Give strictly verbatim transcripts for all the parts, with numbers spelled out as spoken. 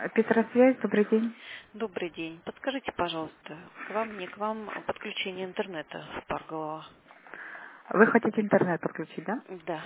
Петросвязь, добрый день. Добрый день. Подскажите, пожалуйста, к вам, не к вам, подключение интернета в Парголово. Вы хотите интернет подключить, да? Да.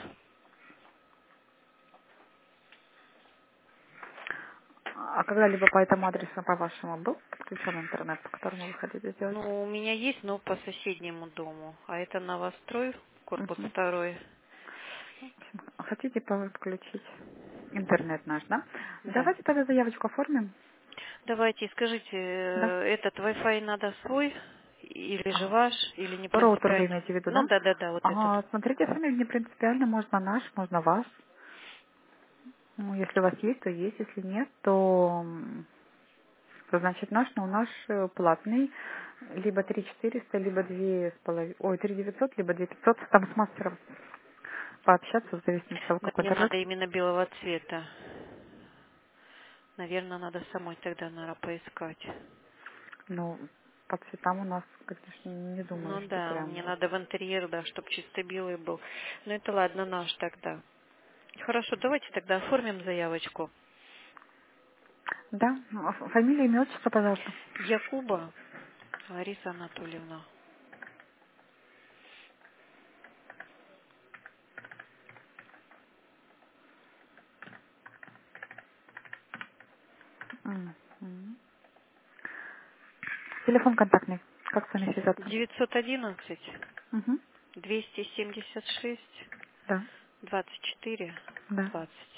А когда-либо по этому адресу, по вашему, был подключен интернет, по которому вы хотите сделать? Ну, у меня есть, но по соседнему дому. А это новострой, корпус Мгм. второй. Хотите подключить интернет наш, да? Да. Давайте тогда заявочку оформим. Давайте, скажите, Да. э, этот Wi-Fi надо свой, или же А, ваш, или не роутер вы принципиально? имеете в виду, Ну, да? да-да-да, вот этот. Ага, смотрите, сами не принципиально, можно наш, можно ваш. Ну, если у вас есть, то есть, если нет, то, м, то значит наш, но у нас э, платный, либо три четыреста, либо две с половиной, ой, три девятьсот, либо две пятьсот, там с мастером пообщаться, в зависимости от того, Да, какой мне тариф. надо именно белого цвета. Наверное, надо самой тогда, наверное, поискать. Ну, по цветам у нас, конечно, не думаю, Ну что да, мне прям. надо в интерьер, да, чтобы чисто белый был. Ну это ладно, наш тогда. Хорошо, давайте тогда оформим заявочку. Да, ну, а ф- фамилия, имя, отчество, пожалуйста. Якуба Лариса Анатольевна. Мгм. Телефон контактный. Как с вами связаться? девятьсот одиннадцать Угу. двести семьдесят шесть Да, двадцать четыре да. двадцать.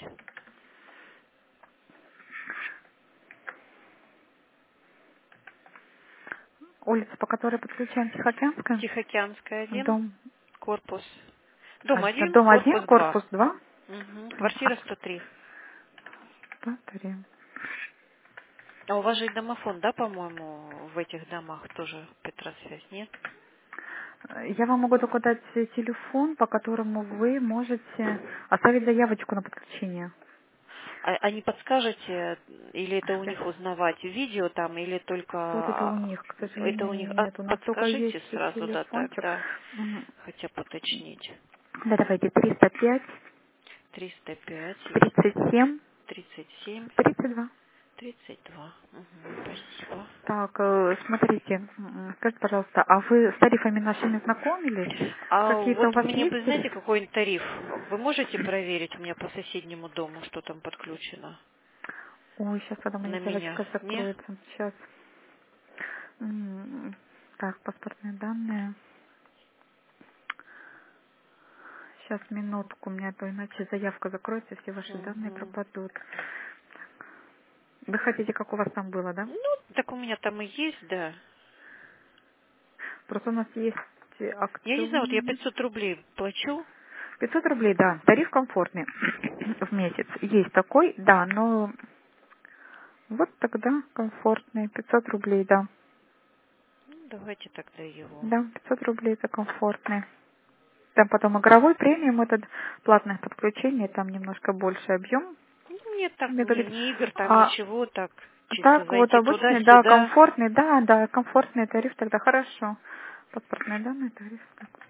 Улица, по которой подключаем Тихоокеанская. Тихоокеанская один, Дом. корпус. А, Дом сейчас один, дом один, корпус два. корпус два. Угу. Квартира сто три. Повторим. А у вас же и домофон, да, по-моему, в этих домах тоже Петросвязь, нет? Я вам могу только дать телефон, по которому вы можете оставить заявочку на подключение. А, а не подскажете, или это у Сейчас. них узнавать видео там, или Вот это у только них, к это у сожалению, них? А нет. У нас только есть подскажите сразу, да, телефончик. тогда, Мгм. хотя бы уточнить. Да, давайте триста пять, Триста пять, тридцать семь, тридцать семь, тридцать два. тридцать два. Угу, спасибо. Так, э, смотрите, м, скажите, пожалуйста, а вы с тарифами нашими знакомились? А Какие-то у вот вас мне бы, есть? знаете, какой тариф? Вы можете проверить у меня по соседнему дому, что там подключено? Ой, сейчас, когда моя На меня? девочка Не? закроется. Сейчас. М, Так, паспортные данные. Сейчас, минутку, у меня то иначе заявка закроется, все ваши данные Угу. пропадут. Вы хотите, как у вас там было, да? Ну, так у меня там и есть, да. Просто у нас есть Я не знаю, вот я акционный. пятьсот рублей плачу. пятьсот рублей, да, тариф комфортный в месяц. Есть такой, да, но вот тогда комфортный, пятьсот рублей, да. Ну, давайте тогда его. Да, пятьсот рублей это комфортный. Там потом игровой премиум, этот платное подключение, там немножко больше объем. Ну, нет, так, Я ни, говорю, ни игр там, а ничего, так, чисто так вот зайти обычный, да, туда-сюда. комфортный, да, да, комфортный тариф тогда хорошо. Паспортные данные, тариф.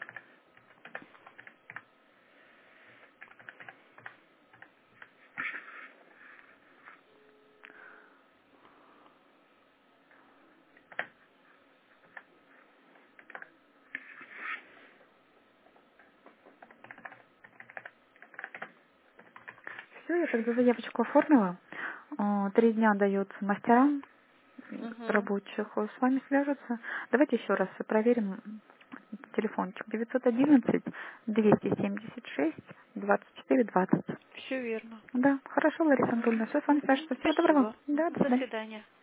Все, я тогда заявочку оформила. О, Три дня дается мастерам Угу. рабочих с вами свяжутся. Давайте еще раз проверим телефончик. девятьсот одиннадцать двести семьдесят шесть двадцать четыре двадцать. Все верно. Да, хорошо, Лариса Анатольевна, Угу. все с вами Угу. свяжется. Всего доброго. Спасибо. Да, Мгм. до До свидания. свидания.